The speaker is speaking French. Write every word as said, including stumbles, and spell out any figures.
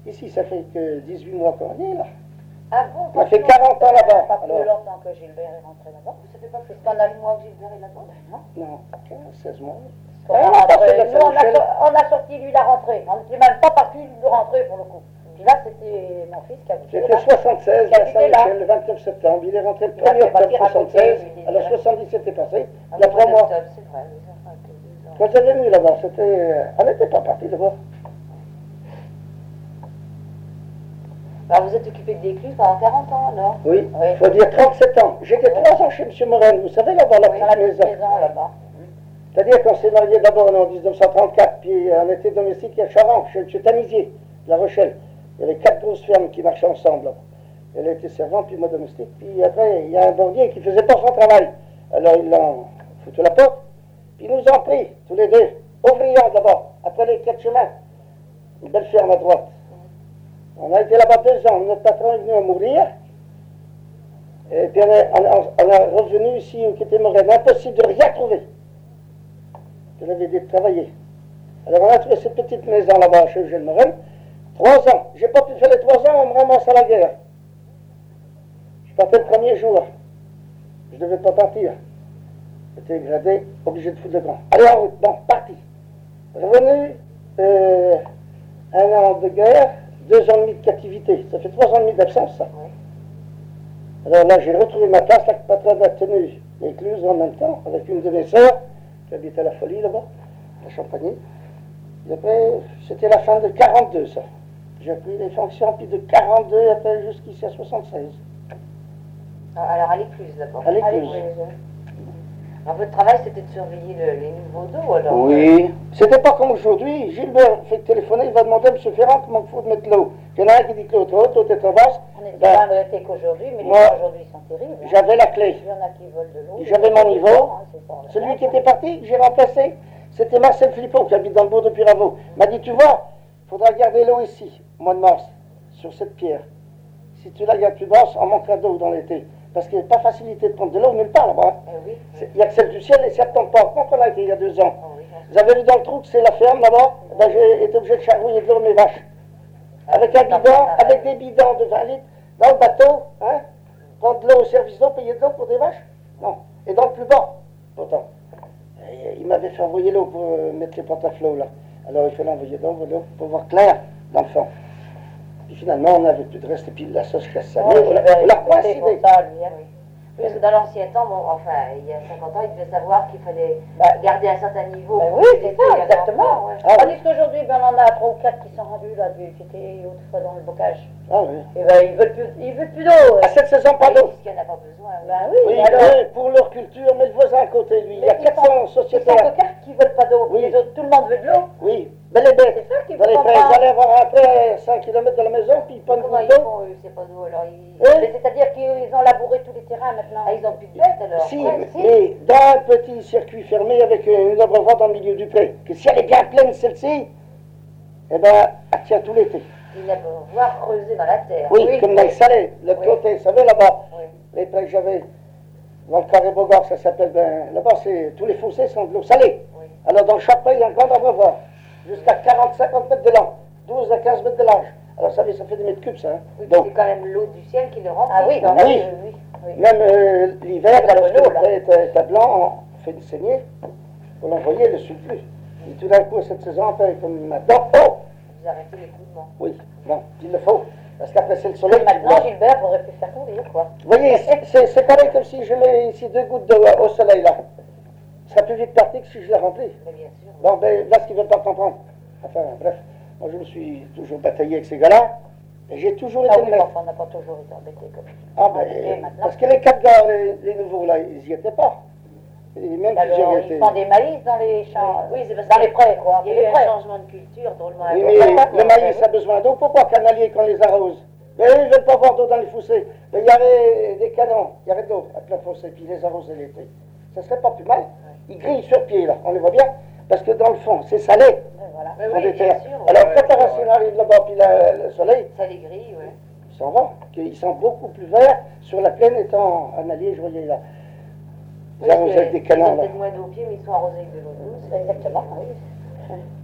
Ici, ça fait que dix-huit mois qu'on y est là. Ah bon? On a fait quarante ans là-bas. Pas plus alors. longtemps que Gilbert est rentré là-bas. Vous savez pas que c'est pendant le mois que Gilbert est là-bas? Non. Non, quinze, seize mois. On a, rentré, nous, on, a, on a sorti lui la rentrée. On n'était même pas parti de rentrer pour le coup. Puis là, c'était mon fils qui a J'ai fait soixante-seize à Saint-Michel le vingt-neuf septembre. Il est rentré le premier octobre soixante-seize. Alors soixante-dix-sept est passé. Il y a trois mois. C'est vrai. Quand j'avais venu là-bas, c'était. Elle n'était pas partie là-bas. Alors vous êtes occupé de l'écluse pendant quarante ans alors? Oui, il oui. faut dire trente-sept ans. J'étais oui. trois ans chez M. Morel, vous savez là-bas, la oui, petite maison. maison là-bas. C'est-à-dire qu'on s'est mariés d'abord en dix-neuf cent trente-quatre, puis on était domestique à Charan, chez M. Tamizier, de La Rochelle. Il y avait quatre grosses fermes qui marchaient ensemble là-bas. Elle était servante, puis moi domestique. Puis après, il y a un bordier qui faisait pas son travail. Alors ils l'ont foutu la porte, puis ils nous ont pris, tous les deux, au Vriand d'abord, après les quatre chemins. Une belle ferme à droite. On a été là-bas deux ans. Notre patron est venu à mourir. Et puis on est, on, on est revenu ici au Quai Morel. Impossible de rien trouver. Je l'avais dit de travailler. Alors on a trouvé cette petite maison là-bas chez Eugène Morel. Trois ans. J'ai pas pu faire les trois ans, on me ramasse à la guerre. Je partais le premier jour. Je ne devais pas partir. J'étais gradé, obligé de foutre le camp. Allez en route, bon, parti. Revenu, euh, un an de guerre, deux ans et demi de captivité. Ça fait trois ans et demi d'absence, ça. Oui. Alors là, j'ai retrouvé ma place, la patronne a tenu l'écluse en même temps, avec une de mes sœurs, qui habite à la Folie, là-bas, la Champagne. Et après, c'était la fin de quarante-deux, ça. J'ai pris les fonctions, puis de quarante-deux, après, jusqu'ici à soixante-seize. Alors, à l'écluse, d'abord. À l'écluse. Alors, votre travail, c'était de surveiller le, les nouveaux dos, alors? Oui. C'était pas comme aujourd'hui. Gilbert fait téléphoner, il va demander à M. Ferrand comment il faut mettre l'eau. Il y en a un qui dit que l'eau est trop haute, l'autre est trop basse. On est bien regretté qu'aujourd'hui, mais les gens aujourd'hui sont terribles. Hein. J'avais la clé. Il y en a qui volent de l'eau. J'avais mon niveau. Hein, celui qui était parti, que j'ai remplacé, c'était Marcel Flippot, qui habite dans le bourg de Piraveau. Il m'a dit, tu vois, il faudra garder l'eau ici, au mois de mars, sur cette pierre. Si tu la gardes plus basse, on manquera d'eau dans l'été. Parce qu'il n'y a pas facilité de prendre de l'eau nulle part là-bas. Eh oui, oui. Il n'y a que celle du ciel et certains pas. Quand on a été il y a deux ans, oh, oui, vous avez vu dans le trou que c'est la ferme là-bas, ben, j'ai été obligé de charrouiller de l'eau mes vaches. Avec un bidon, avec des bidons de vingt litres, dans le bateau, hein, prendre de l'eau au service d'eau, payer de l'eau pour des vaches. Non. Et dans le plus bas, pourtant. Et il m'avait fait envoyer l'eau pour euh, mettre les portes à flot là. Alors il fallait envoyer dans l'eau pour voir clair dans le fond. Puis finalement, on n'avait plus de reste, et puis la sauce casse ça. Oh, on l'a coïncidé. Parce que dans l'ancien temps, bon, enfin, il y a cinquante ans, il devait savoir qu'il fallait bah, garder un certain niveau. Bah oui, c'est ça, exactement. Ouais. Ah, Tandis oui. qu'aujourd'hui, ben, on en a trois ou quatre qui sont rendus, là, qui étaient autrefois dans le bocage. Ah oui. Et ben, ils veulent plus, ils veulent plus d'eau. À cette saison, pas d'eau. Parce qu'il n'y en a pas besoin. Ben oui, oui alors, oui, pour leur culture, mais le voisin à côté, lui, il y a quatre cents sociétaires. Il y a quatre qui ne veulent pas d'eau, oui. Les autres, tout le monde veut de l'eau. Oui, mais les bêtes, c'est ça qui dans les prés, ils allaient avoir après cinq kilomètres de la maison, puis ils prennent pas d'eau. C'est pas d'eau, alors ils... Oui. C'est-à-dire qu'ils ont labouré tous les terrains maintenant. Ah, ils n'ont plus de bêtes alors. Si, ouais, mais, si. mais dans un petit circuit fermé avec une abreuvoir dans le milieu du pré, que si elle est bien pleine celle-ci, eh ben, elle tient tout l'été. Une abreuvoir creusée dans la terre. Oui, oui comme dans le Salé, le oui. côté, vous savez là-bas, oui. les prés que j'avais, dans le carré Bogart, ça s'appelle, ben, là-bas, c'est tous les fossés sont de l'eau salée. Oui. Alors dans chaque pré, il y a un grand abreuvoir, jusqu'à quarante à cinquante mètres de long, douze à quinze mètres de large. Alors ça, ça fait des mètres cubes, ça. Hein. Oui, donc c'est quand même l'eau du ciel qui le remplit. Ah oui, oui. oui, oui, oui. Même euh, l'hiver, lorsque le pré était blanc, on fait une saignée, pour l'envoyer le surplus. Et tout d'un coup, cette saison, après, comme maintenant, oh! Vous arrêtez l'écoulement. Oui, bon, il le faut. Parce qu'après, c'est le soleil. Et maintenant, Gilbert aurait pu faire courir, quoi. Vous voyez, c'est pareil comme si je mets ici deux gouttes d'eau au soleil, là. Ça sera plus vite parti que si je la remplis. Mais bien sûr. Bon, ben, là, ce qu'ils ne veulent pas comprendre. Enfin, bref. Moi, je me suis toujours bataillé avec ces gars-là, et j'ai toujours ah été oui, le enfin, on n'a pas toujours été embêtés comme ça. Ah, ben, parce que les quatre gars, les, les nouveaux, là, ils n'y étaient pas. Et même alors, ils étaient... font des maïs dans les champs, oui, c'est parce dans les prés, quoi. Il y a eu un changement de culture drôlement oui, mais le maïs a besoin d'eau, pourquoi canalier quand on les arrose? Mais eux, ils ne veulent pas avoir d'eau dans les fossés. Mais il y avait des canons, il y avait de l'eau à plein fossé, puis ils les arrosaient l'été. Ça serait pas plus mal. Ils grillent sur pied, là, on les voit bien, parce que dans le fond, c'est salé. Voilà. Oui, oui, bien sûr, alors ouais, quand la racine ouais. arrive là-bas, puis la, le soleil, ça les grille, oui. Ils s'en vont, ils sont beaucoup plus verts sur la plaine étant en allié, je voyais là. Ils oui, arrosent avec des canons. Ils ont peut-être moins d'eau au pied, mais ils sont arrosés avec de l'eau douce. Exactement, oui.